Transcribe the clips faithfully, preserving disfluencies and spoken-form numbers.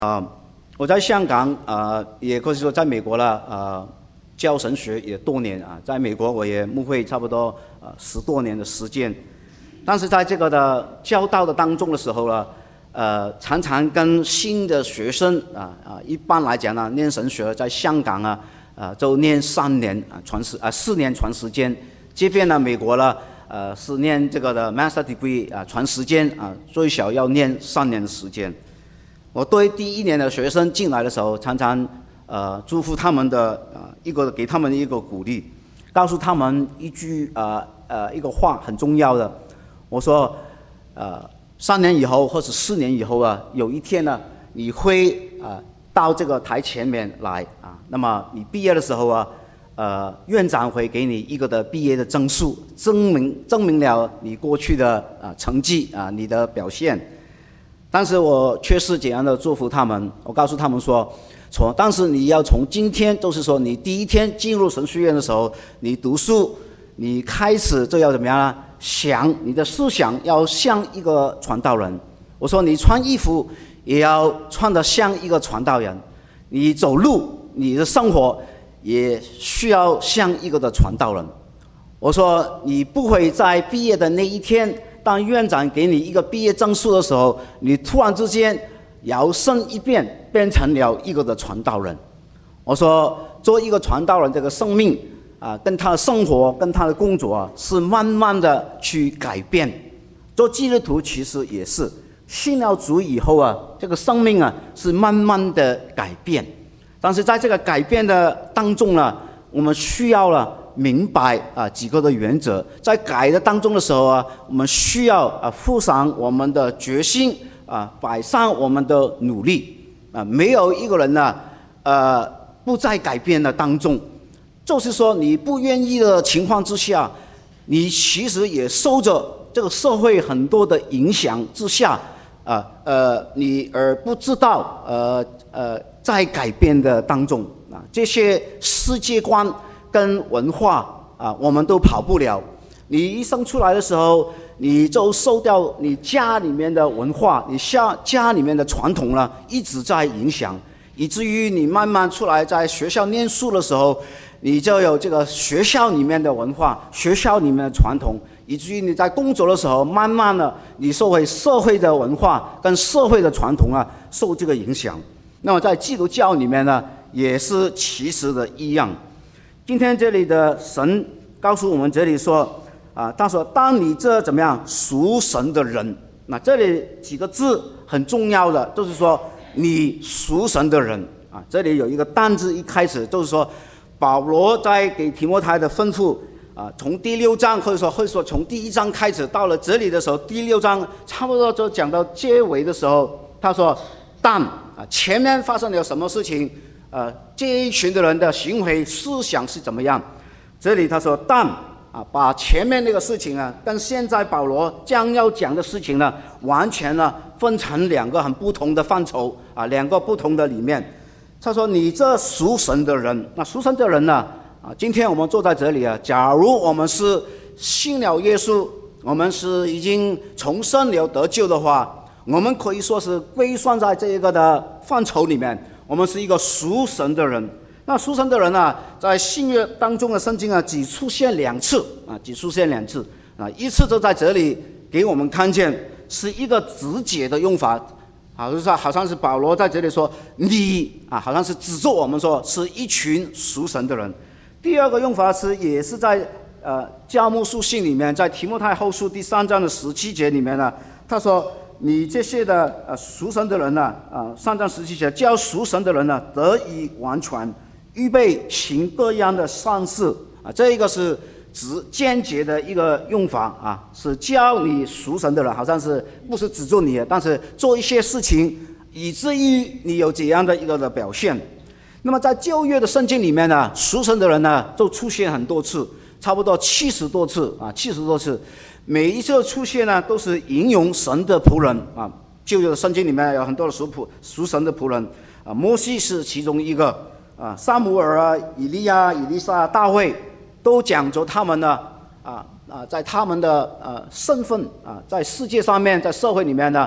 啊，我在香港啊，也可以说在美国了啊，教神学也多年啊，在美国我也牧会差不多啊十多年的时间，但是在这个的教导的当中的时候呢，呃，常常跟新的学生啊啊，一般来讲呢，念神学在香港啊啊，就念三年啊，传时啊四年传时间，这边呢美国呢呃是念这个的 master degree 啊，传时间啊，最少要念三年的时间。我对第一年的学生进来的时候，常常呃祝福他们的呃一个给他们一个鼓励，告诉他们一句呃呃一个话很重要的，我说呃三年以后或者四年以后啊，有一天呢你会啊、呃、到这个台前面来啊，那么你毕业的时候啊，呃院长会给你一个的毕业的证书，证明证明了你过去的啊、呃、成绩啊、呃、你的表现。但是我却是怎样的祝福他们？我告诉他们说，从但是你要从今天，就是说你第一天进入神学院的时候，你读书，你开始就要怎么样呢？想你的思想要像一个传道人。我说你穿衣服也要穿得像一个传道人，你走路，你的生活也需要像一个的传道人。我说你不会在毕业的那一天，当院长给你一个毕业证书的时候，你突然之间摇身一变变成了一个的传道人。我说做一个传道人，这个生命啊，跟他的生活跟他的工作啊，是慢慢的去改变。做基督徒其实也是信了主以后啊，这个生命啊是慢慢的改变。但是在这个改变的当中呢，我们需要了明白啊几个的原则，在改的当中的时候啊，我们需要啊付上我们的决心啊，摆上我们的努力啊，没有一个人呢，呃，不在改变的当中。就是说，你不愿意的情况之下，你其实也受着这个社会很多的影响之下啊，呃，你而不知道呃呃在改变的当中啊，这些世界观跟文化啊，我们都跑不了。你一生出来的时候，你就受掉你家里面的文化，你家家里面的传统呢，一直在影响，以至于你慢慢出来在学校念书的时候，你就有这个学校里面的文化，学校里面的传统，以至于你在工作的时候，慢慢的你受回社会的文化跟社会的传统啊，受这个影响。那么在基督教里面呢，也是其实的一样。今天这里的神告诉我们，这里说啊，他说当你这怎么样属神的人，那这里几个字很重要的，就是说你属神的人啊。这里有一个单字，一开始就是说保罗在给提摩太的吩咐啊，从第六章或者说或者说从第一章开始，到了这里的时候，第六章差不多就讲到结尾的时候，他说但啊前面发生了什么事情，呃，这一群的人的行为思想是怎么样？这里他说，但啊，把前面那个事情啊，跟现在保罗将要讲的事情呢，完全呢分成两个很不同的范畴啊，两个不同的里面。他说，你这属神的人，那属神的人呢，啊，今天我们坐在这里啊，假如我们是信了耶稣，我们是已经重生了得救的话，我们可以说是归算在这一个的范畴里面。我们是一个属神的人。那属神的人呢，在新约当中的圣经啊，只出现两次啊，只出现两次啊，一次就在这里给我们看见是一个直接的用法，好像是好像是保罗在这里说你啊，好像是指着我们说是一群属神的人。第二个用法是也是在呃教牧书信里面，在提摩太后书第三章的十七节里面呢，他说。你这些的呃属神的人呢，啊，三章十七节，叫属神的人呢得以完全，预备行各样的善事啊，这一个是直间接的一个用法啊，是教你属神的人，好像是不是指着你，但是做一些事情，以至于你有这样的一个的表现。那么在旧约的圣经里面呢，属神的人呢就出现很多次，差不多七十多次啊，七十多次。每一次出现呢，都是引用神的仆人啊。旧约的圣经里面有很多的属仆属神的仆人啊，摩西是其中一个啊，撒母耳啊、以利亚、以利沙、大卫都讲着他们呢啊啊，在他们的呃身份啊，在世界上面，在社会里面呢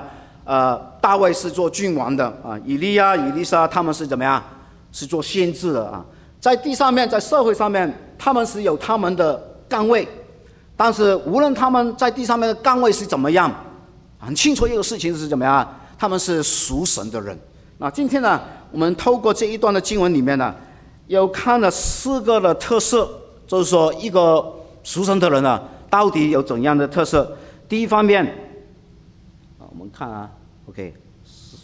呃，大卫是做君王的啊，以利亚、以利沙他们是怎么样？是做先知的啊。在地上面，在社会上面，他们是有他们的岗位，但是无论他们在地上面的岗位是怎么样，很清楚一个事情是怎么样，他们是属神的人。那今天呢，我们透过这一段的经文里面呢，又看了四个的特色，就是说一个属神的人呢，到底有怎样的特色？第一方面，啊，我们看啊 ，OK， 是,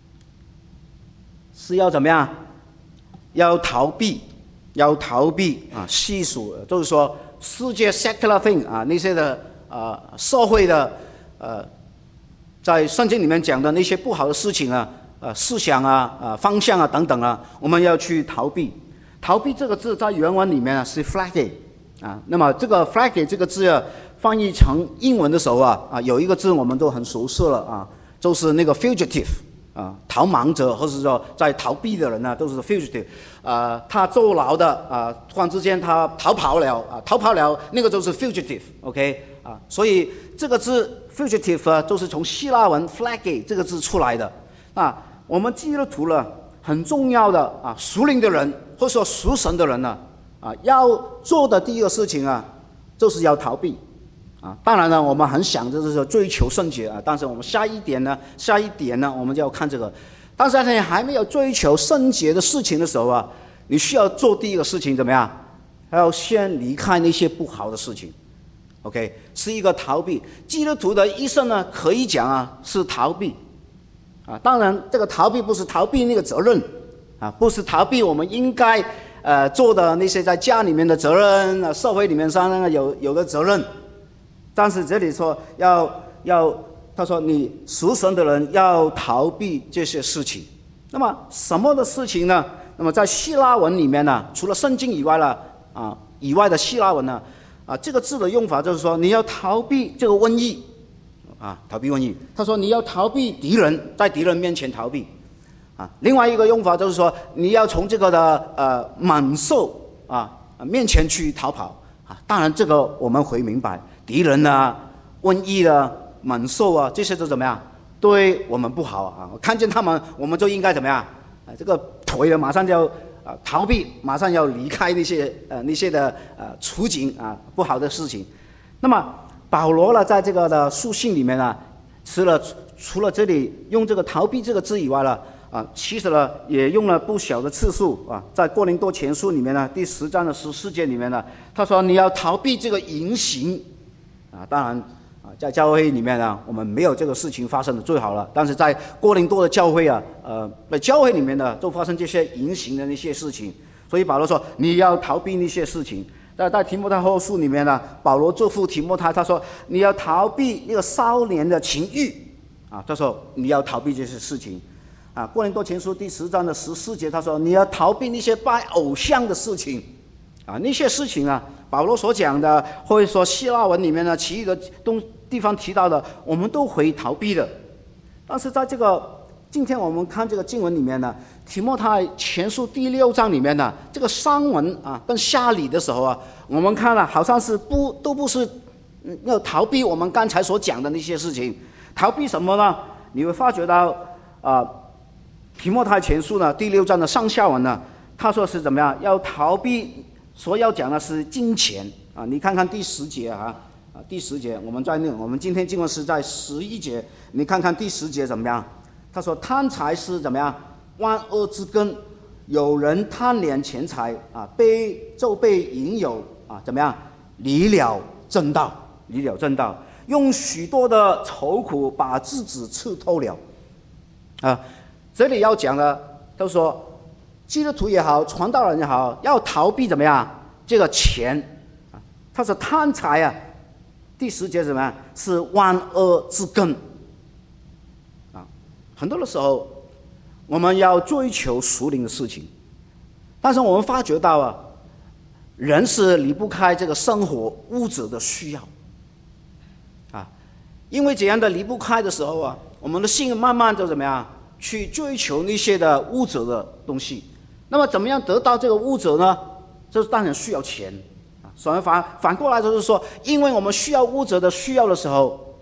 是要怎么样？要逃避，要逃避啊，世俗，就是说世界 secular thing 啊，那些的啊、呃、社会的呃，在圣经里面讲的那些不好的事情啊，呃思想啊、呃方向啊等等啊，我们要去逃避。逃避这个字在原文里面啊是 flagge 啊，那么这个 flagge 这个字啊，翻译成英文的时候啊啊有一个字我们都很熟悉了啊，就是那个 fugitive 啊，逃亡者或者说在逃避的人呢、啊、都是 fugitive 啊，他坐牢的啊，突然之间他逃跑了啊，逃跑了那个就是 fugitive OK 啊，所以这个字 fugitive 啊就是从希腊文 flagge 这个字出来的啊，我们基督徒了很重要的啊属灵的人或者说属神的人呢啊，要做的第一个事情啊，就是要逃避啊。当然呢，我们很想就是说追求圣洁啊，但是我们下一点呢，下一点呢，我们就要看这个。但是你还没有追求圣洁的事情的时候啊，你需要做第一个事情怎么样？要先离开那些不好的事情。OK， 是一个逃避。基督徒的一生呢，可以讲啊是逃避啊。当然，这个逃避不是逃避那个责任啊，不是逃避我们应该。呃，做的那些在家里面的责任，呃，社会里面上有有的责任，但是这里说要要，他说你属神的人要逃避这些事情。那么什么的事情呢？那么在希腊文里面呢，除了圣经以外了啊以外的希腊文呢，啊这个字的用法就是说你要逃避这个瘟疫啊，逃避瘟疫。他说你要逃避敌人，在敌人面前逃避。啊，另外一个用法就是说，你要从这个的呃猛兽啊面前去逃跑啊。当然，这个我们会明白，敌人啊、瘟疫啊、猛兽啊，这些都怎么样？对我们不好啊。看见他们，我们就应该怎么样？啊，这个腿了，马上就要啊逃避，马上要离开那些呃那些的呃处境啊不好的事情。那么保罗呢，在这个的书信里面呢，除了除了这里用这个逃避这个字以外呢。啊，其实呢，也用了不小的次数啊，在哥林多前书里面呢，第十章的十四节里面呢，他说你要逃避这个淫行啊。当然啊，在教会里面呢，我们没有这个事情发生的最好了。但是在哥林多的教会啊，呃，在教会里面呢，都发生这些淫行的那些事情。所以保罗说你要逃避那些事情。在在提摩太后书里面呢，保罗祝福提摩太，他说你要逃避那个少年的情欲啊，他说你要逃避这些事情。啊，哥林多前书第十章的十四节，他说你要逃避那些拜偶像的事情，啊，那些事情啊，保罗所讲的，或者说希腊文里面呢，其余的东地方提到的，我们都会逃避的。但是在这个今天我们看这个经文里面呢，提摩太前书第六章里面呢，这个上文啊跟下理的时候啊，我们看了好像是不都不是要逃避我们刚才所讲的那些事情，逃避什么呢？你会发觉到啊。提摩太前书呢第六章的上下文呢，他说是怎么样？要逃避，所要讲的是金钱啊。你看看第十节啊，啊第十节，我们在那我们今天经文是在十一节，你看看第十节怎么样？他说贪财是怎么样？万恶之根，有人贪恋钱财啊，被就被引诱啊，怎么样？离了正道，离了正道，用许多的愁苦把自己刺透了啊。这里要讲的都说，基督徒也好，传道人也好，要逃避怎么样？这个钱啊，他是贪财啊。第十节怎么样？是万恶之根啊。很多的时候，我们要追求属灵的事情，但是我们发觉到啊，人是离不开这个生活物质的需要啊。因为这样的离不开的时候啊，我们的心慢慢就怎么样？去追求那些的物质的东西，那么怎么样得到这个物质呢？这当然需要钱啊。所以反反过来就是说，因为我们需要物质的需要的时候啊，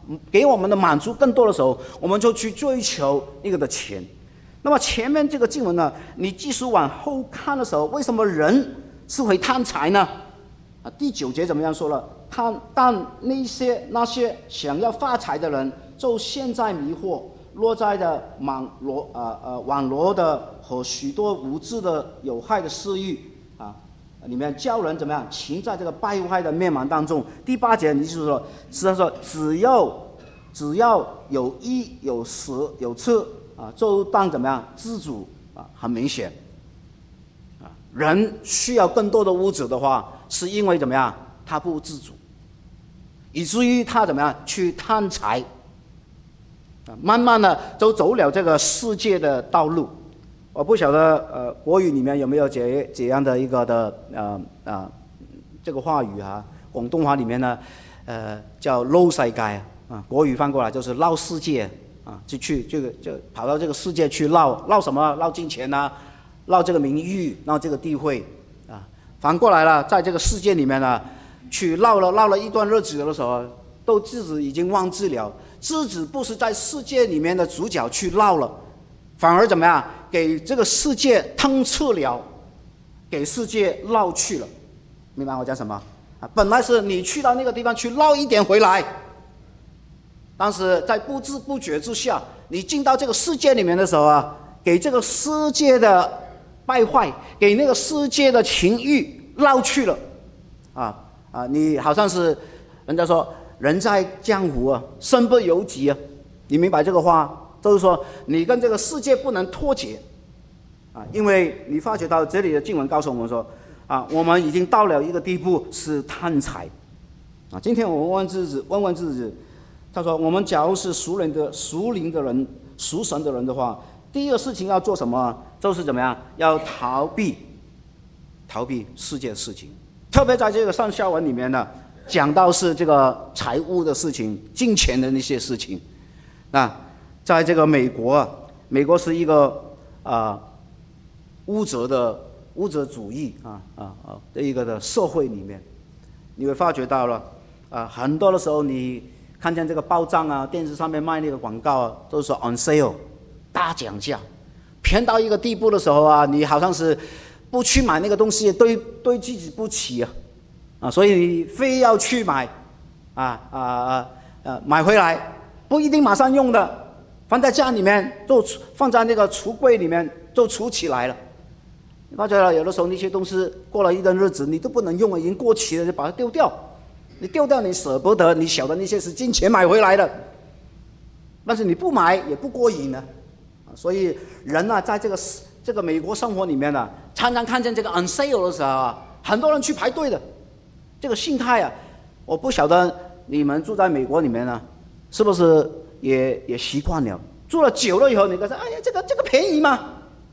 给我们的满足更多的时候，我们就去追求那个的钱。那么前面这个经文呢，你继续往后看的时候，为什么人是会贪财呢？啊，第九节怎么样说了？贪，但那些那些想要发财的人，就陷在迷惑，落在的网罗啊呃网罗的和许多无知的有害的私欲啊里面，叫人怎么样行在这个败坏的面盲当中。第八节你就是说，是说只要只要有衣有食有吃啊，就当怎么样知足啊，很明显啊，人需要更多的物质的话，是因为怎么样他不自主，以至于他怎么样去贪财。慢慢的就走了这个世界的道路。我不晓得呃国语里面有没有这这样的一个的呃呃这个话语啊？广东话里面呢，呃叫捞世界啊，国语翻过来就是捞世界啊，就去这个就跑到这个世界去捞捞什么？捞金钱啊，捞这个名誉，捞这个地位啊。反过来了，在这个世界里面呢，去捞了捞了一段日子的时候，都自己已经忘记了。自己不是在世界里面的主角去闹了，反而怎么样给这个世界通吃了，给世界闹去了。明白我讲什么啊？本来是你去到那个地方去闹一点回来，但是在不知不觉之下，你进到这个世界里面的时候啊，给这个世界的败坏，给那个世界的情欲闹去了啊啊！你好像是人家说人在江湖啊，身不由己啊，你明白这个话？就是说你跟这个世界不能脱节啊，因为你发觉到这里的经文告诉我们说啊，我们已经到了一个地步是贪财啊。今天我们问自己，问问自己，他说我们假如是属灵的属灵的人、属神的人的话，第一个事情要做什么？就是怎么样？要逃避逃避世界的事情，特别在这个上下文里面呢，讲到是这个财务的事情、金钱的那些事情。那在这个美国啊，美国是一个啊、呃、物质的物质主义啊啊啊的一个的社会里面，你会发觉到了啊、呃，很多的时候你看见这个报章啊、电视上面卖那个广告啊，都是说 on sale 大讲价，便到一个地步的时候啊，你好像是不去买那个东西，对对自己不起啊。啊，所以你非要去买，啊啊啊呃，买回来不一定马上用的，放在家里面就放在那个橱柜里面就储起来了。你发觉了，有的时候那些东西过了一段日子你都不能用了，已经过期了，就把它丢掉。你丢掉你舍不得，你晓得那些是金钱买回来的，但是你不买也不过瘾呢。所以人啊，在这个这个美国生活里面呢、啊，常常看见这个 on sale 的时候啊，很多人去排队的。这个心态啊，我不晓得你们住在美国里面呢，是不是也也习惯了？住了久了以后，你觉得哎呀，这个这个便宜吗？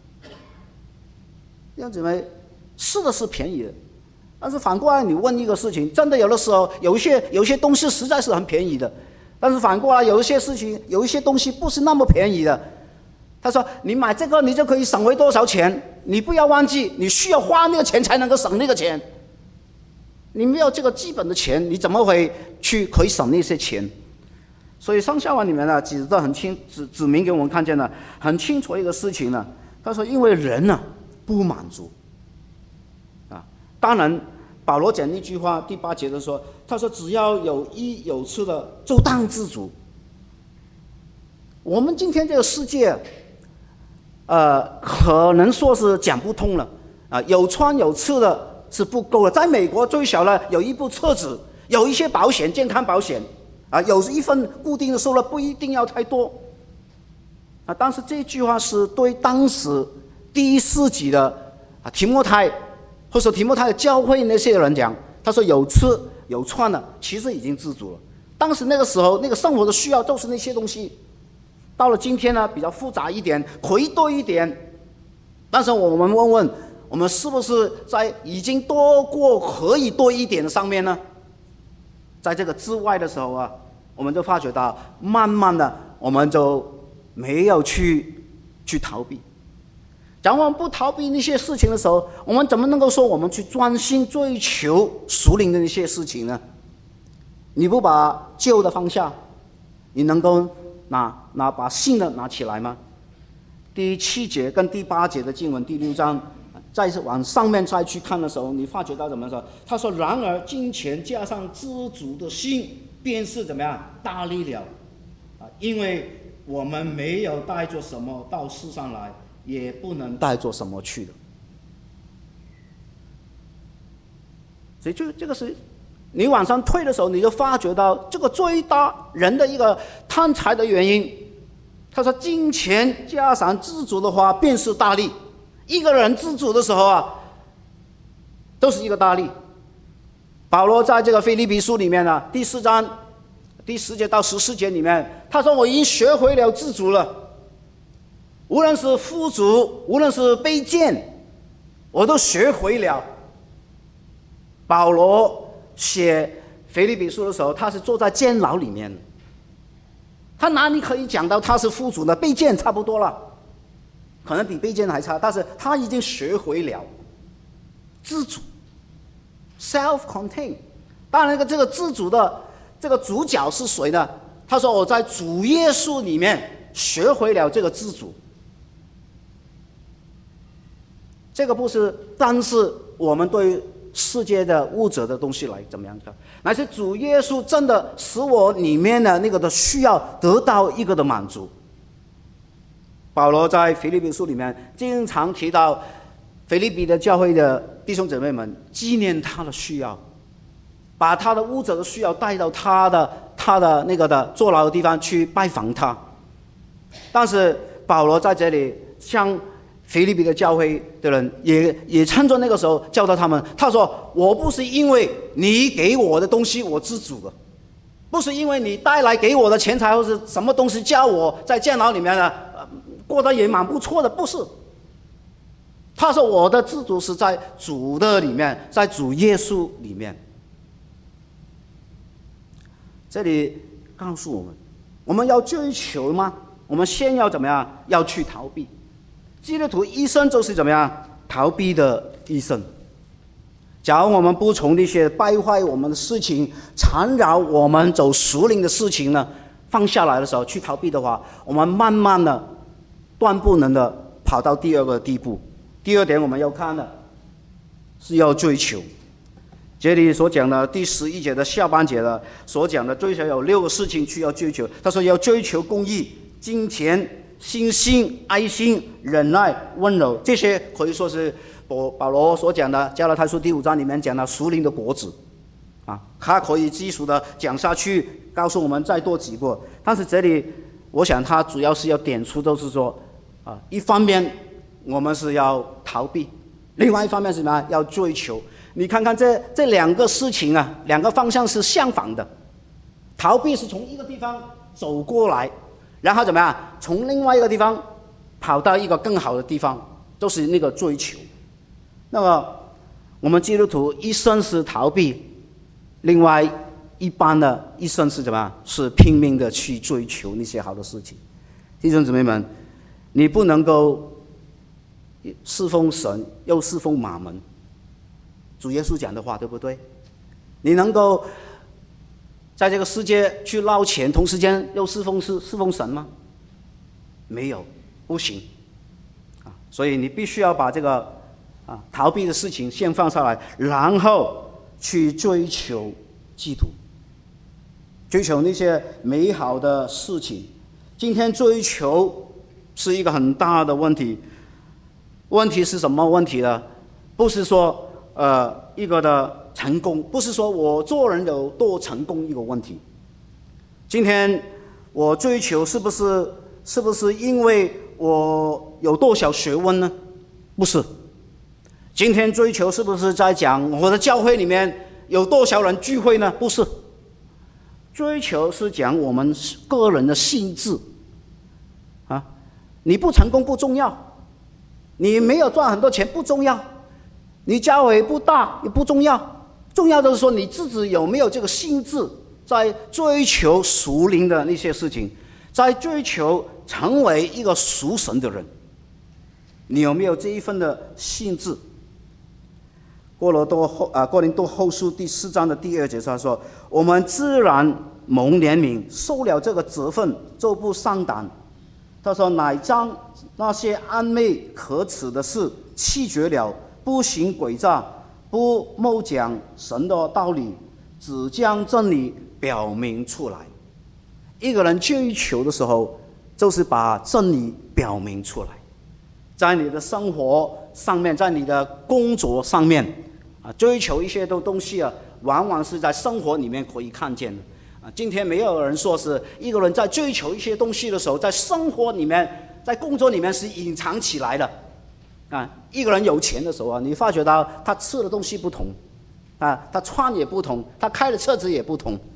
这样子没，是的是便宜的，但是反过来你问一个事情，真的有的时候有一些有一些东西实在是很便宜的，但是反过来有一些事情有一些东西不是那么便宜的。他说你买这个你就可以省回多少钱？你不要忘记，你需要花那个钱才能够省那个钱。你没有这个基本的钱，你怎么会去可以省那些钱？所以上下文里面呢，指得很清，指指明给我们看见了很清楚一个事情呢。他说，因为人呢不满足啊。当然，保罗讲一句话，第八节的说，他说只要有衣有吃的，就当知足。我们今天这个世界，呃，可能说是讲不通了啊，有穿有吃的。是不够的，在美国最少呢有一部车子，有一些保险，健康保险，啊，有一份固定的收入，不一定要太多，啊，但是这句话是对当时第一世纪的啊提摩太，或者提摩太的教会那些人讲，他说有吃有穿了，其实已经知足了。当时那个时候那个生活的需要就是那些东西，到了今天呢比较复杂一点，可以多一点，但是我们问问。我们是不是在已经多过可以多一点的上面呢？在这个之外的时候啊，我们就发觉到，慢慢的我们就没有去去逃避。假如我们不逃避那些事情的时候，我们怎么能够说我们去专心追求属灵的那些事情呢？你不把旧的放下， 你能够拿拿把信的拿起来吗？第七节跟第八节的经文，第六章，再往上面再去看的时候，你发觉到怎么说？他说：“然而金钱加上知足的心，便是怎么样大力了啊？因为我们没有带着什么到世上来，也不能带着什么去的。”所以这这个是，你往上退的时候，你就发觉到这个最大人的一个贪财的原因。他说：“金钱加上知足的话，便是大力。”一个人知足的时候啊，都是一个大力。保罗在这个腓立比书里面呢，第四章第十节到十四节里面，他说：“我已经学会了知足了，无论是富足，无论是卑贱，我都学会了。”保罗写腓立比书的时候，他是坐在监牢里面，他哪里可以讲到他是富足呢？卑贱差不多了，可能比卑贱还差，但是他已经学会了自主 self-contained。 当然这个自主的这个主角是谁呢？他说：“我在主耶稣里面学会了这个自主。”这个不是单是我们对世界的物质的东西来怎么样的，乃是主耶稣真的使我里面的那个的需要得到一个的满足。保罗在腓立比书里面经常提到腓立比的教会的弟兄姊妹们纪念他的需要，把他的物质的需要带到他的他的那个的坐牢的地方去拜访他。但是保罗在这里向腓立比的教会的人也也趁着那个时候教导他们，他说：“我不是因为你给我的东西我知足的，不是因为你带来给我的钱财或是什么东西叫我在监牢里面呢、呃、过得也蛮不错的，不是。他说我的知足是在主的里面，在主耶稣里面。”这里告诉我们，我们要追求吗？我们先要怎么样？要去逃避。基督徒一生就是怎么样逃避的一生。假如我们不从那些败坏我们的事情、缠绕我们走属灵的事情呢放下来的时候去逃避的话，我们慢慢的断不能的跑到第二个地步。第二点我们要看的是要追求。这里所讲的第十一节的下半节的所讲的追求有六个事情需要追求。他说要追求公义、金钱、信心、爱心、忍耐、温柔，这些可以说是保罗所讲的加拉太书第五章里面讲的属灵的果子啊，他可以基础的讲下去，告诉我们再多几个。但是这里我想他主要是要点出，就是说啊，一方面我们是要逃避，另外一方面是什么？要追求。你看看这这两个事情啊，两个方向是相反的。逃避是从一个地方走过来，然后怎么样？从另外一个地方跑到一个更好的地方，都是那个追求。那么我们基督徒一生是逃避，另外一般的一生是怎么样？是拼命的去追求那些好的事情。弟兄姊妹们，你不能够侍奉神又侍奉马门，主耶稣讲的话对不对？你能够在这个世界去捞钱，同时间又侍奉侍侍奉神吗？没有，不行啊！所以你必须要把这个啊逃避的事情先放下来，然后去追求基督，追求那些美好的事情。今天追求是一个很大的问题。问题是什么问题呢？不是说呃一个的成功，不是说我做人有多成功一个问题。今天我追求是不是是不是因为我有多少学问呢？不是。今天追求是不是在讲我的教会里面有多少人聚会呢？不是。追求是讲我们个人的性质啊，你不成功不重要，你没有赚很多钱不重要，你教会不大也不重要，重要的是说你自己有没有这个心智，在追求属灵的那些事情，在追求成为一个属神的人，你有没有这一份的心智？哥罗多后啊，哥林多后书第四章的第二节他说：“我们自然蒙怜悯，受了这个责分，就不上胆。他说：“乃将那些暗昧可耻的事弃绝了，不行诡诈，不谋讲神的道理，只将真理表明出来。”一个人追求的时候，就是把真理表明出来，在你的生活上面，在你的工作上面啊，追求一些的东西啊，往往是在生活里面可以看见的啊。今天没有人说是一个人在追求一些东西的时候，在生活里面，在工作里面是隐藏起来的啊。一个人有钱的时候啊，你发觉到他吃的东西不同啊，他穿也不同，他开的车子也不同。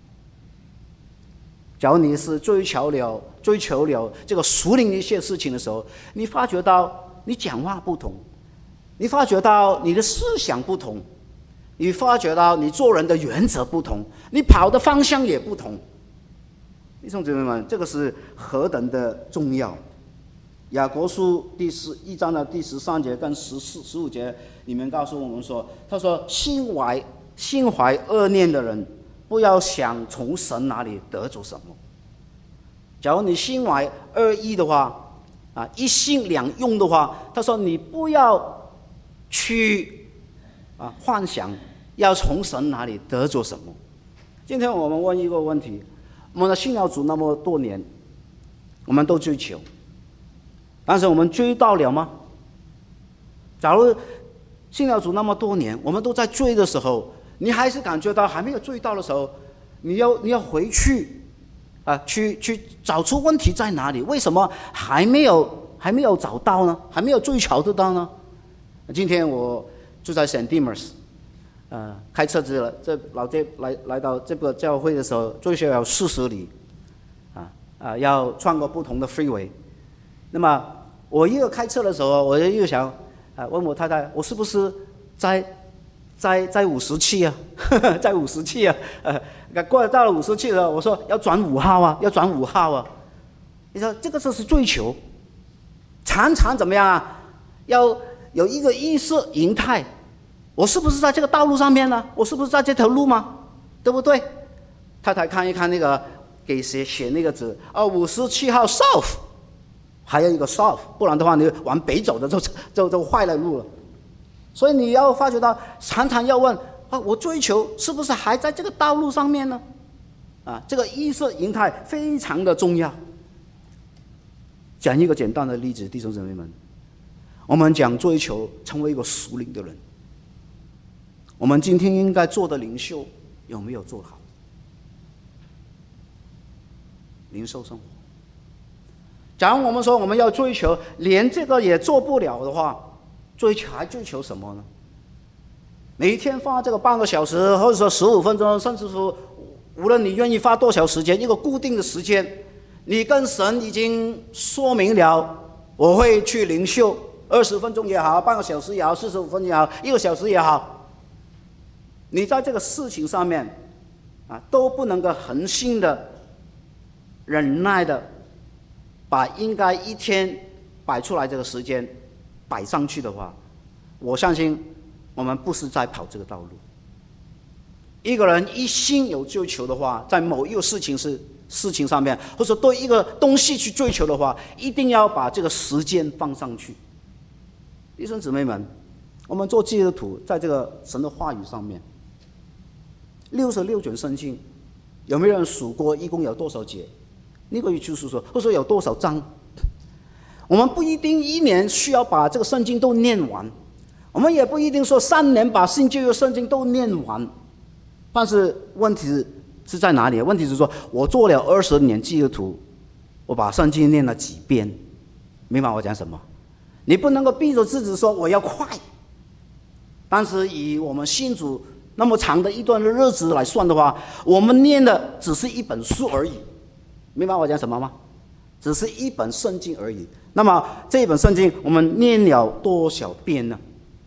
假如你是追求了追求了这个属灵的一些事情的时候，你发觉到你讲话不同，你发觉到你的思想不同，你发觉到你做人的原则不同，你跑的方向也不同。弟兄姊妹们，这个是何等的重要！雅各书第十一章的第十三节跟十四、十五节里面告诉我们说，他说：“心怀心怀恶念的人，不要想从神那里得着什么。”假如你心怀恶意的话，啊，一心两用的话，他说你不要去啊幻想要从神那里得着什么。今天我们问一个问题：我们的信仰主那么多年，我们都追求，但是我们追到了吗？假如信仰主那么多年，我们都在追的时候，你还是感觉到还没有追到的时候，你要你要回去啊，去去找出问题在哪里？为什么还没有还没有找到呢？还没有追求得到呢？今天我住在 Saint Dimas， 呃，开车子了，这老爹来来到这个教会的时候，最少要四十里，啊啊，要穿过不同的 freeway。那么我一个开车的时候，我又想啊，问我太太，我是不是在在在五十七啊，在五十七啊，呃。过了到了五十七了，我说要转五号啊，要转五号啊。你说这个就是追求，常常怎么样啊？要有一个意识形态，我是不是在这个道路上面呢？我是不是在这条路吗？对不对？太太看一看那个，给写写那个字啊，五十七号 south， 还有一个 south， 不然的话你往北走的就就就坏了路了。所以你要发觉到，常常要问。啊，我追求是不是还在这个道路上面呢？啊，这个意识形态非常的重要。讲一个简单的例子，弟兄姊妹们，我们讲追求成为一个属灵的人，我们今天应该做的领袖有没有做好？领袖生活。假如我们说我们要追求，连这个也做不了的话，追求还追求什么呢？每天花这个半个小时，或者说十五分钟，甚至说，无论你愿意花多少时间，一个固定的时间，你跟神已经说明了，我会去灵修，二十分钟也好，半个小时也好，四十五分钟也好，一个小时也好，你在这个事情上面，啊，都不能够恒心的、忍耐的，把应该一天摆出来这个时间摆上去的话，我相信。我们不是在跑这个道路。一个人一心有追求的话，在某一个事情是事情上面，或者对一个东西去追求的话，一定要把这个时间放上去。弟兄姊妹们，我们做基督徒，在这个神的话语上面，六十六卷圣经，有没有人数过一共有多少节？你可以去数数，或者说有多少章？我们不一定一年需要把这个圣经都念完。我们也不一定说三年把新旧约圣经都念完，但是问题是在哪里？问题是说我做了二十年基督徒，我把圣经念了几遍，明白我讲什么？你不能够逼着自己说我要快，但是以我们信主那么长的一段日子来算的话，我们念的只是一本书而已，明白我讲什么吗？只是一本圣经而已。那么这一本圣经我们念了多少遍呢？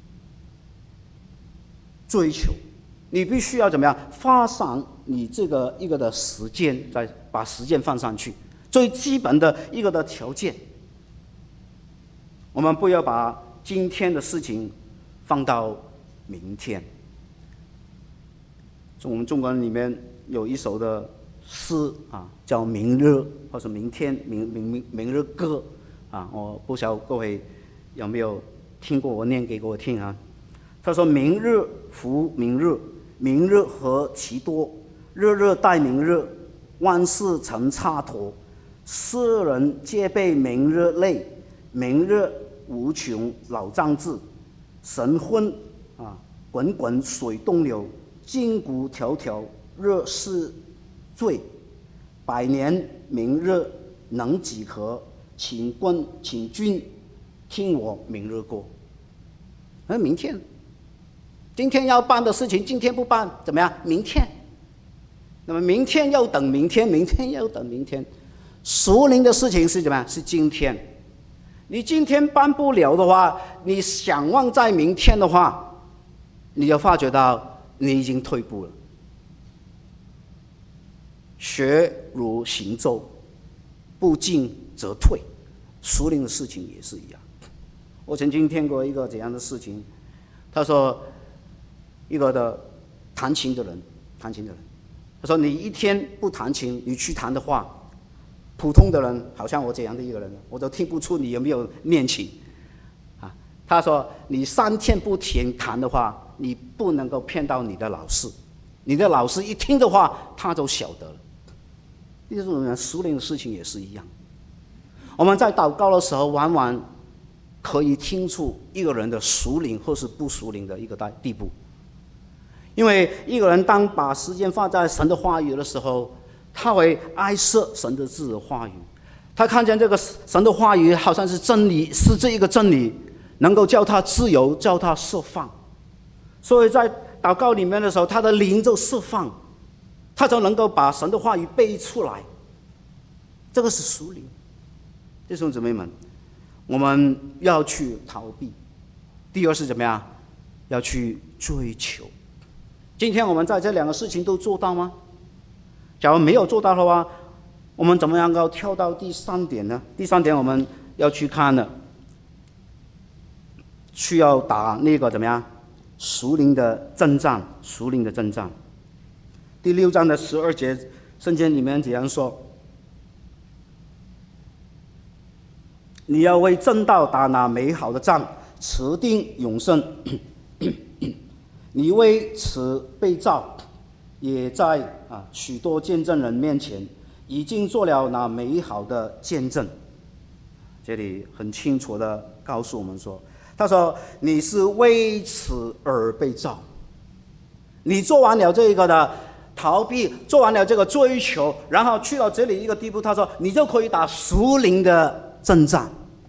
追求，你必须要怎么样？发上你这个一个的时间，再把时间放上去，最基本的一个的条件。我们不要把今天的事情放到明天。我们中国人里面有一首的诗啊，叫《明日》或者明天明明明明日歌啊，我不晓得各位有没有听过，我念给各位听啊。他说：“明日复明日，明日何其多，日日待明日，万事成蹉跎。世人皆被明日累，明日无穷老将至。神昏啊，滚滚水东流，筋骨条条，日是醉。百年明日能几何？请君请君听我明日过。”而明天，今天要办的事情，今天不办怎么样？明天，那么明天要等明天，明天要等明天。属灵的事情是怎么样？是今天。你今天办不了的话，你想望在明天的话，你就发觉到你已经退步了。学如行舟，不进则退。属灵的事情也是一样。我曾经听过一个怎样的事情，他说，一个的弹琴的人，弹琴的人，他说你一天不弹琴，你去弹的话，普通的人，好像我这样的一个人，我都听不出你有没有练琴啊。他说你三天不停弹的话，你不能够骗到你的老师，你的老师一听的话，他就晓得了。这种属灵的事情也是一样。我们在祷告的时候，往往可以听出一个人的属灵或是不属灵的一个地步。因为一个人当把时间放在神的话语的时候，他会爱惜神的字的话语，他看见这个神的话语好像是真理，是这一个真理，能够叫他自由，叫他释放。所以在祷告里面的时候，他的灵就释放，他就能够把神的话语背出来。这个是属灵。弟兄姊妹们，我们要去逃避。第二是怎么样？要去追求。今天我们在这两个事情都做到吗？假如没有做到的话，我们怎么样要跳到第三点呢？第三点我们要去看的，需要打那个怎么样？属灵的征战，属灵的征战。第六章的十二节，圣经里面怎样说？你要为正道打那美好的仗，持定永生。你为此被造，也在啊许多见证人面前已经做了那美好的见证。这里很清楚的告诉我们说，他说你是为此而被造。你做完了这个的逃避，做完了这个追求，然后去到这里一个地步，他说你就可以打属灵的征战。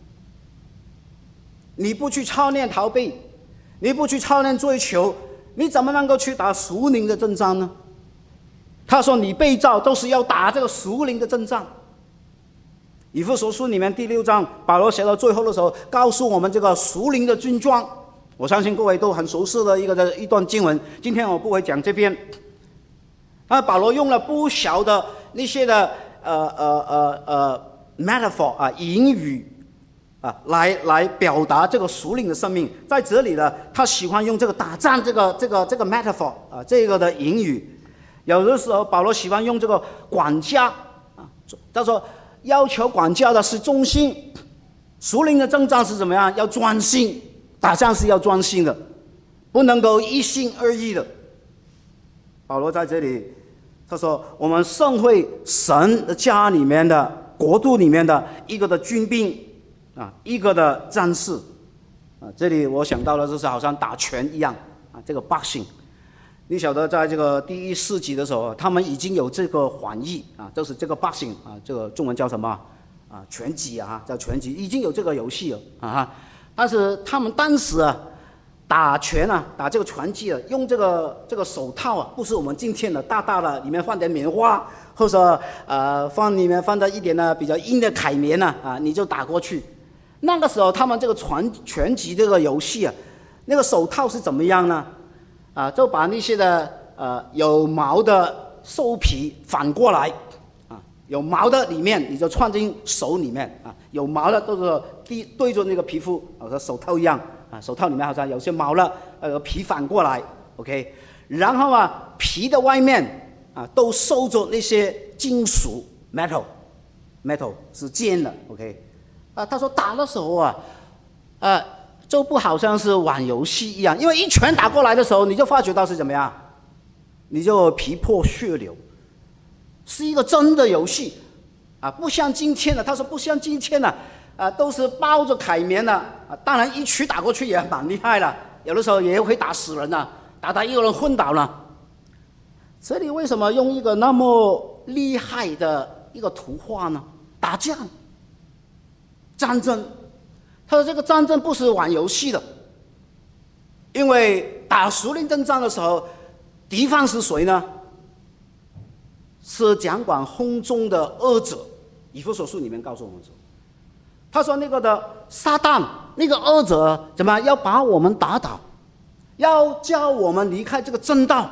你不去操练逃避，你不去操练追求，你怎么能够去打属灵的征战呢？他说你被造都是要打这个属灵的征战。以弗所书里面第六章，保罗写到最后的时候，告诉我们这个属灵的军装。我相信各位都很熟悉的一个的一段经文，今天我不会讲这篇。那保罗用了不小的那些的呃呃呃呃 metaphor 啊隐语啊来来表达这个属灵的生命。在这里呢，他喜欢用这个打仗这个这个这个 metaphor 啊这个的隐语。有的时候保罗喜欢用这个管家啊，他说要求管家的是忠心，属灵的征战是怎么样？要专心，打仗是要专心的，不能够一心二意的。保罗在这里他说我们圣会神的家里面的国度里面的一个的军兵啊，一个的战士啊，这里我想到了就是好像打拳一样啊，这个 boxing。你晓得在这个第一世纪的时候，他们已经有这个翻译啊，就是这个 boxing 啊，这个中文叫什么啊？拳击啊，叫拳击，已经有这个游戏了啊。但是他们当时啊打拳啊，打这个拳击啊，用这个这个手套啊，不是我们今天的大大的，里面放点棉花，或者呃放里面放的一点呢比较硬的海绵呢啊，你就打过去。那个时候他们这个拳拳击这个游戏啊，那个手套是怎么样呢？啊，就把那些的呃有毛的兽皮反过来，啊，有毛的里面你就穿进手里面啊，有毛的都是对对着那个皮肤，好像手套一样啊，手套里面好像有些毛了，呃皮反过来 ，OK， 然后啊皮的外面啊都收着那些金属 metal metal 是尖的 ，OK 啊，他说打的时候啊，呃，就不好像是玩游戏一样，因为一拳打过来的时候，你就发觉到是怎么样，你就皮破血流，是一个真的游戏啊，不像今天的，他说不像今天的。啊，都是包着海绵的啊，当然一拳打过去也蛮厉害了，有的时候也会打死人的，打到一个人昏倒了。这里为什么用一个那么厉害的一个图画呢？打架、战争，他说这个战争不是玩游戏的，因为打属灵征战的时候，敌方是谁呢？是掌管空中的恶者，以弗所书里面告诉我们说。他说：“那个的撒旦，那个恶者怎么样？要把我们打倒，要叫我们离开这个正道，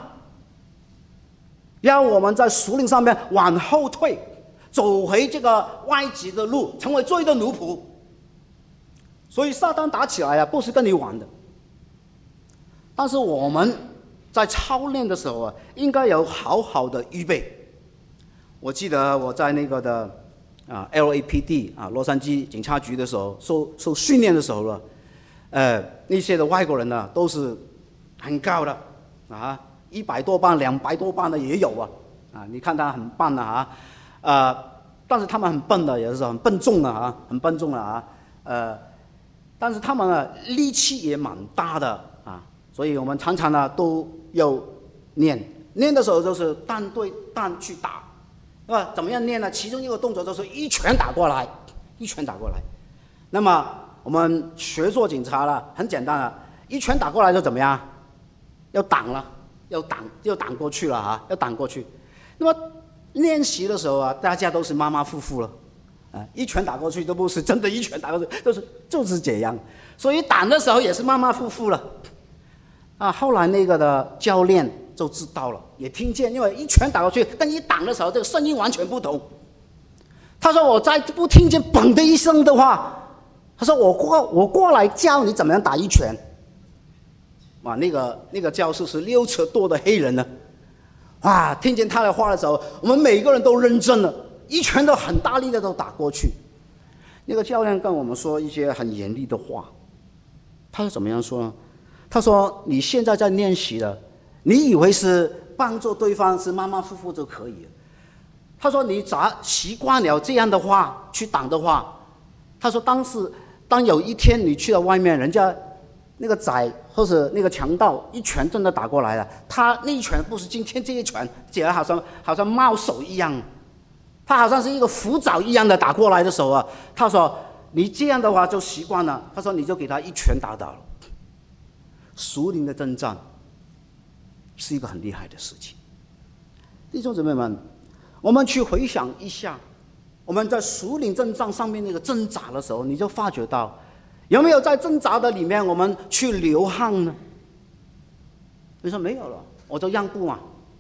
让我们在属灵上面往后退，走回这个歪极的路，成为罪的奴仆。所以撒旦打起来啊，不是跟你玩的。但是我们在操练的时候啊，应该有好好的预备。我记得我在那个的。”啊 ，L A P D 啊，洛杉矶警察局的时候受受训练的时候了，呃，那些的外国人呢都是很高的啊，一百多磅、两百多磅的也有啊，啊，你看他很棒的啊，呃，但是他们很笨的，也是很笨重的啊，很笨重的啊，呃，但是他们啊力气也蛮大的啊，所以我们常常呢都要练，练的时候就是单对单去打。啊，怎么样练呢？其中一个动作就是一拳打过来，一拳打过来。那么我们学做警察了，很简单了，一拳打过来就怎么样？要挡了，要挡，要挡过去了啊，要挡过去。那么练习的时候啊，大家都是马马虎虎了，啊，一拳打过去都不是真的，一拳打过去都是就是这样。所以挡的时候也是马马虎虎了。啊，后来那个的教练就知道了，也听见，因为一拳打过去跟一挡的时候，这个声音完全不同。他说：“我再不听见‘嘣’的一声的话，他说我过我过来教你怎么样打一拳。”哇，那个那个教室是六尺多的黑人呢，哇，听见他的话的时候，我们每个人都认真了，一拳都很大力的都打过去。那个教练跟我们说一些很严厉的话，他是怎么样说呢？他说：“你现在在练习了。”你以为是帮助对方是马马虎虎就可以了？他说你咋习惯了这样的话去挡的话，他说当时当有一天你去了外面，人家那个仔或者那个强盗一拳真的打过来了，他那一拳不是今天这一拳，简直好像好像冒手一样，他好像是一个浮爪一样的打过来的时候啊，他说你这样的话就习惯了，他说你就给他一拳打倒了。属灵的征战是一个很厉害的事情，弟兄姊妹们，我们去回想一下，我们在属灵征战上面那个挣扎的时候，你就发觉到，有没有在挣扎的里面我们去流汗呢？你说没有了，我就让步嘛，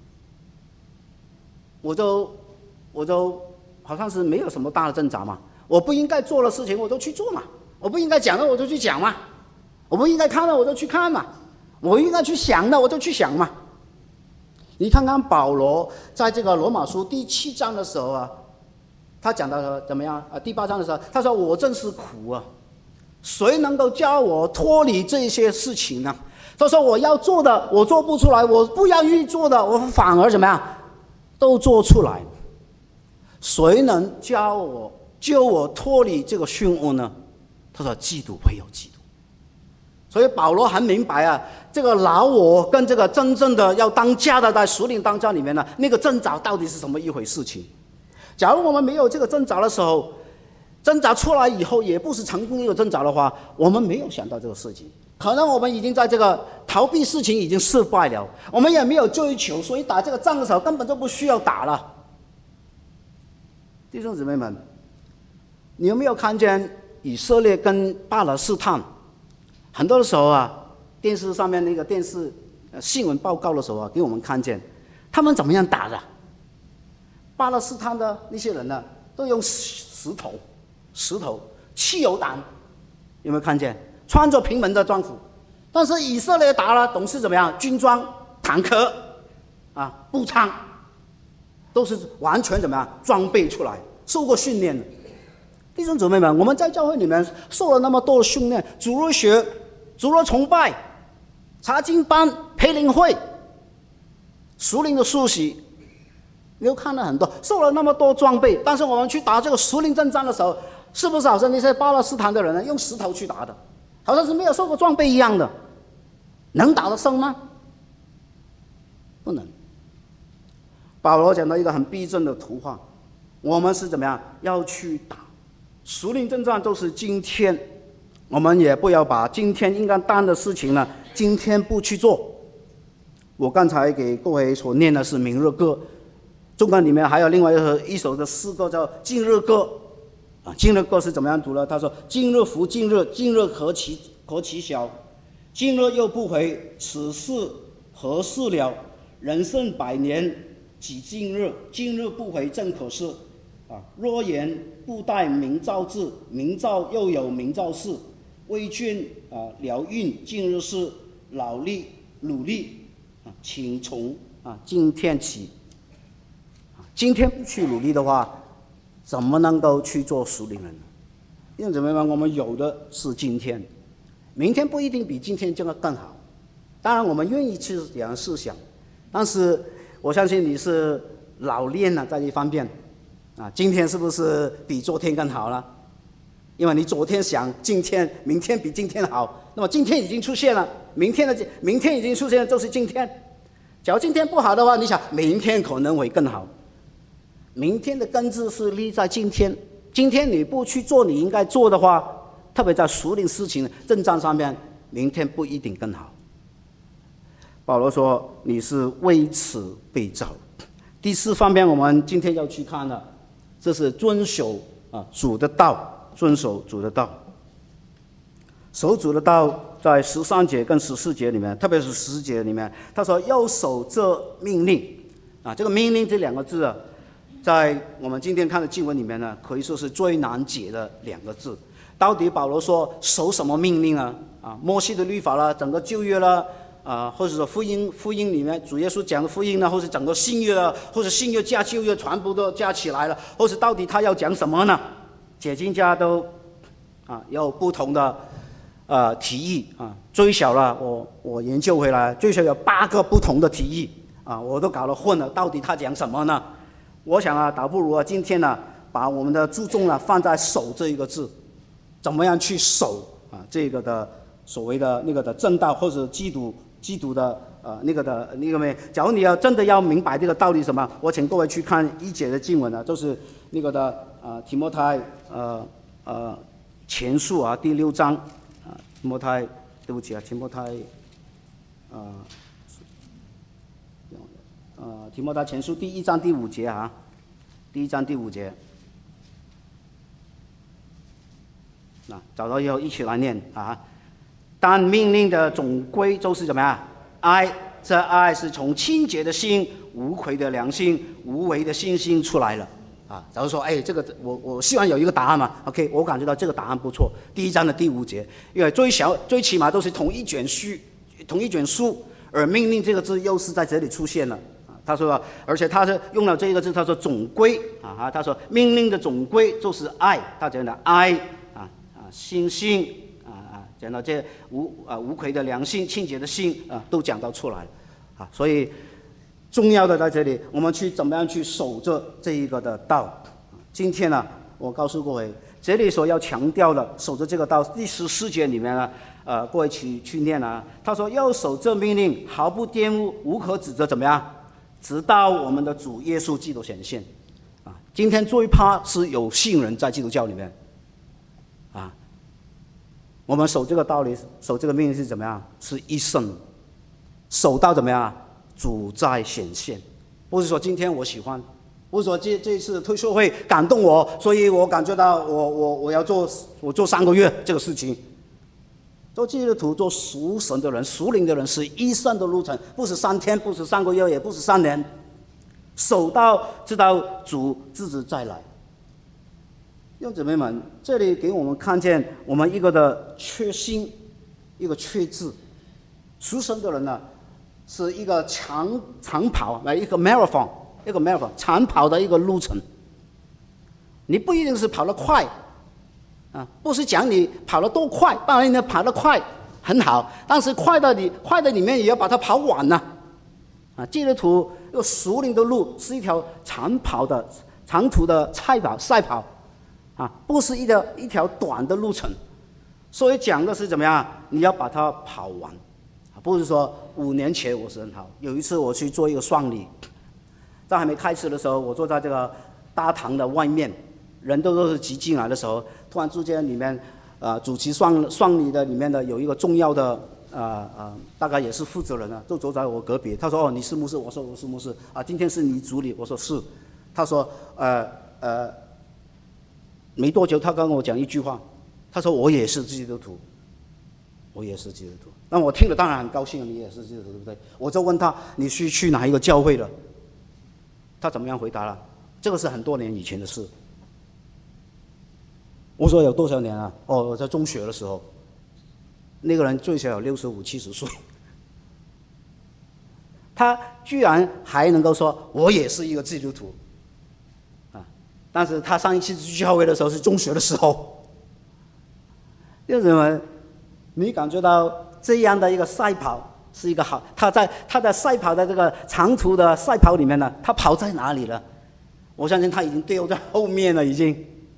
我就我就好像是没有什么大的挣扎嘛，我不应该做的事情我就去做嘛，我不应该讲的我就去讲嘛，我不应该看的我就去看嘛，我应该去想的我就去想嘛。你看看保罗在这个罗马书第七章的时候啊，他讲到怎么样啊？第八章的时候，他说：“我真是苦啊，谁能够教我脱离这些事情呢？”他说：“我要做的我做不出来，我不要愿意做的我反而怎么样都做出来。谁能教我救我脱离这个漩涡呢？”他说：“嫉妒唯有嫉妒。”所以保罗很明白啊，这个老我跟这个真正的要当家的在属灵当家里面呢，那个挣扎到底是什么一回事情？假如我们没有这个挣扎的时候，挣扎出来以后也不是成功一个挣扎的话，我们没有想到这个事情，可能我们已经在这个逃避事情已经失败了，我们也没有追求，所以打这个仗的时候根本就不需要打了。弟兄姊妹们，你有没有看见以色列跟巴勒斯坦？很多的时候啊，电视上面那个电视新闻报告的时候啊，给我们看见他们怎么样打的。巴勒斯坦的那些人呢，都用石头、石头、汽油弹，有没有看见？穿着平民的装服，但是以色列打了，总是怎么样？军装、坦克，啊，步枪， 都是完全怎么样装备出来，受过训练的。弟兄姊妹们，我们在教会里面受了那么多的训练，主日学、主日崇拜、查经班、培灵会、属灵的梳洗，你又看了很多，受了那么多装备，但是我们去打这个属灵征战的时候，是不是好像那些巴勒斯坦的人呢，用石头去打的，好像是没有受过装备一样的，能打得胜吗？不能。保罗讲到一个很逼真的图画，我们是怎么样要去打属灵征战，都是今天，我们也不要把今天应该担的事情呢，今天不去做。我刚才给各位所念的是明日歌，中文里面还有另外一首的诗歌叫今日歌啊，今日歌是怎么样读呢？他说：今日复今日，今日何其何其小，今日又不回，此事何事了？人生百年几今日，今日不回正可是啊！若言不待明朝至，明朝又有明朝事。为君啊疗运，今日事，劳力努力啊，请从啊今天起。啊，今天不去努力的话，怎么能够去做属灵人呢？因为怎么样，我们有的是今天，明天不一定比今天这个更好。当然，我们愿意去这样试想，但是我相信你是老练了在这方面。啊，今天是不是比昨天更好了？因为你昨天想今天、明天比今天好，那么今天已经出现了，明天的明天已经出现了，就是今天。假如今天不好的话，你想明天可能会更好。明天的根基是立在今天，今天你不去做你应该做的话，特别在属灵事情征战上面，明天不一定更好。保罗说：“你是为此被造。”第四方面，我们今天要去看的。这是遵守啊主的道，遵守主的道。守主的道，在十三节跟十四节里面，特别是十四节里面，他说要守这命令啊。这个命令这两个字啊，在我们今天看的经文里面呢，可以说是最难解的两个字。到底保罗说守什么命令呢？啊，摩西的律法啦，整个旧约啦。啊，或者说福音，福音里面主耶稣讲的福音呢，或是整个新约了，或者新约加旧约，全部都加起来了，或是到底他要讲什么呢？解经家都啊有不同的呃提议啊。最小了，我我研究回来，最少有八个不同的提议啊，我都搞了混了，到底他讲什么呢？我想啊，倒不如啊，今天呢，把我们的注重呢放在守这一个字，怎么样去守啊这个的所谓的那个的正道或者基督。基督的呃那个的那个没，假如你要真的要明白这个道理什么，我请各位去看一节的经文啊，就是那个的呃提摩太呃呃前书啊第六章啊提摩太对不起啊提摩太呃呃提摩太前书第一章第五节啊，第一章第五节，那找到以后一起来念啊。但命令的总归就是怎么样？爱，这爱是从清洁的心、无愧的良心、无为的信心出来了啊。假如说，哎，这个我我希望有一个答案嘛 ，OK， 我感觉到这个答案不错。第一章的第五节，因为最小最起码都是同一卷书，同一卷书，而命令这个字又是在这里出现了啊。他说，而且他是用了这个字，他说总归啊，他说命令的总归就是爱，他讲的爱啊啊，信心。讲到这无啊无愧的良心、清洁的心啊，都讲到出来了啊。所以重要的在这里，我们去怎么样去守着这一个的道。今天呢，我告诉各位，这里所要强调的守着这个道，第十四节里面呢，呃，各位去去念啊。他说要守这命令，毫不玷污，无可指责，怎么样？直到我们的主耶稣基督显现啊。今天最怕是有信人在基督教里面啊。我们守这个道理，守这个命令是怎么样？是一生守到怎么样？主在显现，不是说今天我喜欢，不是说这这次退休会感动我，所以我感觉到我我我要做我做三个月这个事情。做基督徒、做属神的人、属灵的人，是一生的路程，不是三天，不是三个月，也不是三年，守到直到主自己再来。弟兄姊妹们，这里给我们看见我们一个的确信，一个确志。属神的人呢，是一个长长跑，一个 marathon 一个 marathon 长跑的一个路程。你不一定是跑得快，啊，不是讲你跑得多快，当然你跑得快很好，但是快的你快的里面也要把它跑完呢、啊。啊，基督徒一个属灵的路是一条长跑的长途的赛跑赛跑，啊，不是一条一条短的路程。所以讲的是怎么样？你要把它跑完，啊，不是说五年前我是很好。有一次我去做一个丧礼，在还没开始的时候，我坐在这个大堂的外面。人都都是挤进来的时候，突然之间里面，呃，主持丧丧礼的里面的有一个重要的，呃呃，大概也是负责人啊，就走在我隔壁。他说：“哦，你是牧师？”我说：“我是牧师。”啊，今天是你主礼？我说是。他说：“呃呃，没多久，他跟我讲一句话，他说我也是基督徒，我也是基督徒。”那我听了当然很高兴，你也是基督徒，对不对？我就问他：“你是去哪一个教会的？”他怎么样回答了？这个是很多年以前的事。我说有多少年啊？哦，我在中学的时候，那个人最少有六十五、七十岁，他居然还能够说我也是一个基督徒，啊！但是他上一次去教会的时候是中学的时候，为什么？你感觉到这样的一个赛跑是一个好？他在他在赛跑的这个长途的赛跑里面呢，他跑在哪里了？我相信他已经丢在后面了，已经。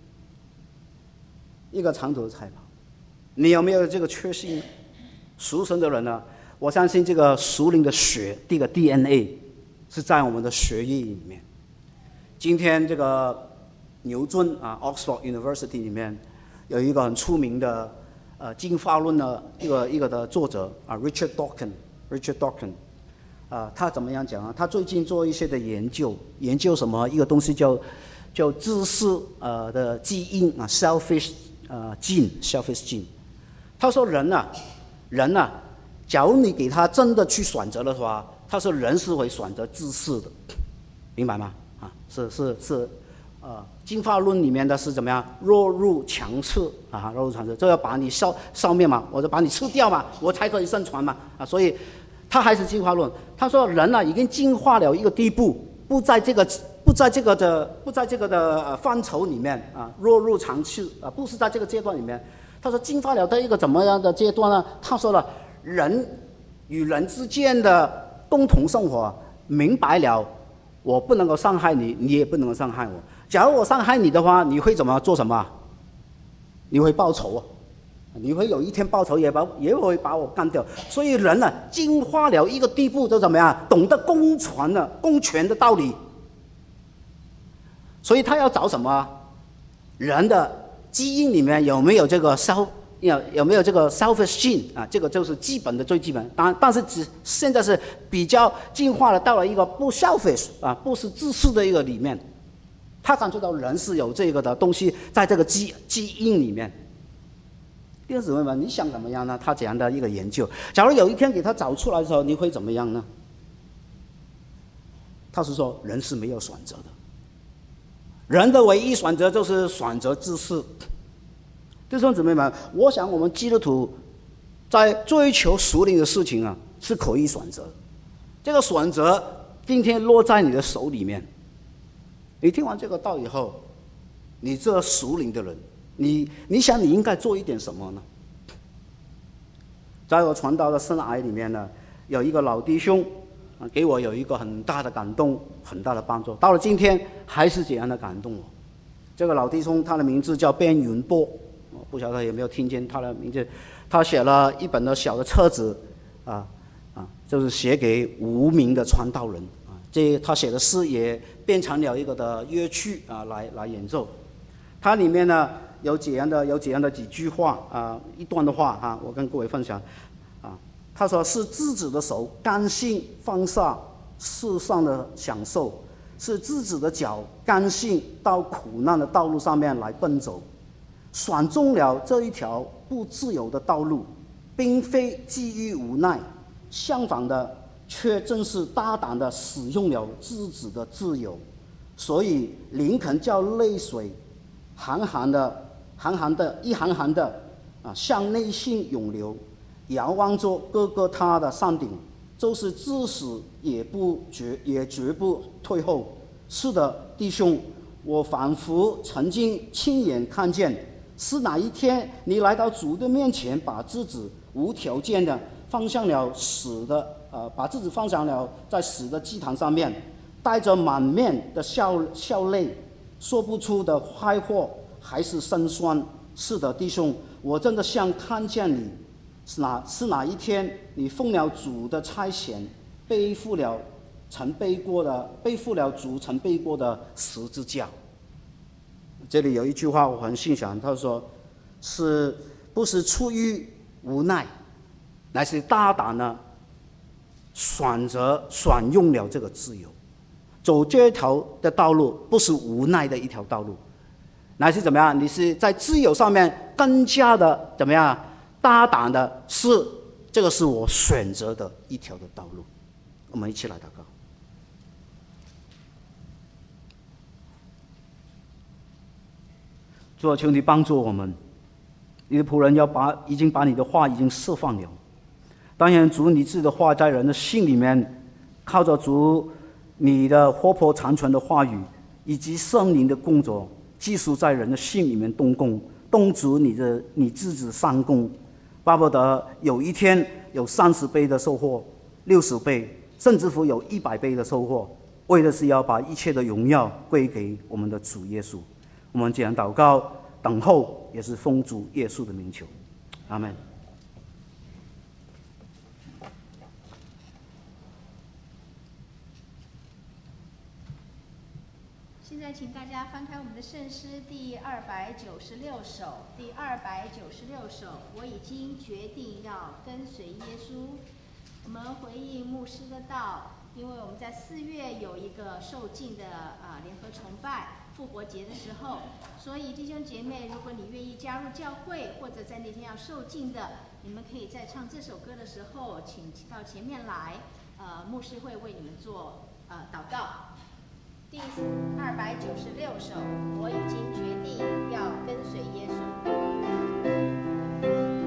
一个长途的赛跑，你有没有这个确信？属神的人呢？我相信这个属灵的血，这个 D N A 是在我们的血液里面。今天这个牛津啊 ，Oxford University 里面有一个很出名的呃进化论的一个一个的作者啊 ，Richard Dawkins，Richard Dawkins 啊，他怎么样讲啊？他最近做一些的研究，研究什么？一个东西叫叫自私呃的基因啊 ，selfish。呃 gene selfish gene， 他说人啊，人啊，假如你给他真的去选择的话，他说人是会选择自私的，明白吗？啊，是是是，呃，进化论里面的是怎么样？弱肉强食啊，弱肉强食，就要把你消消灭嘛，我就把你吃掉嘛，我才可以生存嘛啊，所以他还是进化论。他说人啊，已经进化了一个地步，不在这个。不在这个的不在这个的范畴里面啊，弱肉强食啊，不是在这个阶段里面。他说进化了的一个怎么样的阶段呢？他说了，人与人之间的共同生活，明白了，我不能够伤害你，你也不能够伤害我。假如我伤害你的话，你会怎么做什么？你会报仇啊！你会有一天报仇也把也会把我干掉。所以人呢、啊，进化了一个地步，就怎么样？懂得公权的公权的道理。所以他要找什么？人的基因里面有没有这个 self 有有没有这个 selfish gene 啊？这个就是基本的最基本。当然，但是只现在是比较进化了，到了一个不 selfish 啊，不是自私的一个里面。他感觉到人是有这个的东西在这个基基因里面。弟兄姊妹们，你想怎么样呢？他这样的一个研究，假如有一天给他找出来的时候，你会怎么样呢？他是说人是没有选择的。人的唯一选择就是选择自私。弟兄姊妹们，我想我们基督徒在追求属灵的事情啊，是可以选择。这个选择今天落在你的手里面。你听完这个道以后，你这属灵的人，你你想你应该做一点什么呢？在我传道的生涯里面呢，有一个老弟兄。给我有一个很大的感动，很大的帮助。到了今天还是这样的感动我。这个老弟兄他的名字叫边云波，我不晓得有没有听见他的名字。他写了一本的小的册子，啊啊，就是写给无名的传道人啊。这他写的诗也变成了一个的乐曲啊，来来演奏。它里面呢有这样的有这样的几句话啊，一段的话啊，我跟各位分享。他说是自己的手甘心放下世上的享受，是自己的脚甘心到苦难的道路上面来奔走，选中了这一条不自由的道路，并非基于无奈，相反的却正是大胆的使用了自己的自由。所以林肯叫泪水行行的行行的一行行的啊向内心涌流，遥望着哥哥他的山顶， 就是至死也不绝也绝不退后。是的，弟兄，我仿佛曾经亲眼看见，是哪一天你来到主的面前，把自己无条件的放向了死的呃，把自己放上了在死的祭坛上面，带着满面的笑笑泪，说不出的坏话还是心酸。是的，弟兄，我真的想看见你，是哪是哪一天你奉了主的差遣，背负了曾背过的背负了主曾背过的十字架。这里有一句话我很欣赏，他说：“是不是出于无奈，乃是大胆的选择选用了这个自由，走这条的道路不是无奈的一条道路，乃是怎么样？你是在自由上面更加的怎么样大胆的，是这个是我选择的一条的道路。”我们一起来祷告。主啊，求你帮助我们，你的仆人要把已经把你的话已经释放了。当然，主你自己的话在人的心里面，靠着主你的活泼长存的话语，以及圣灵的工作，继续在人的心里面动工，动足你的你自己上工，巴不得有一天有三十倍的收获，六十倍，甚至乎有一百倍的收获，为的是要把一切的荣耀归给我们的主耶稣。我们这样祷告，等候也是奉主耶稣的名求，阿们。 现在请大家翻开我们的圣诗第二百九十六首。第二百九十六首，我已经决定要跟随耶稣。我们回应牧师的道，因为我们在四月有一个受浸的啊联合崇拜复活节的时候，所以弟兄姐妹，如果你愿意加入教会，或者在那天要受浸的，你们可以在唱这首歌的时候，请到前面来，呃，牧师会为你们做呃祷告。第二百九十六首，我已经决定要跟随耶稣。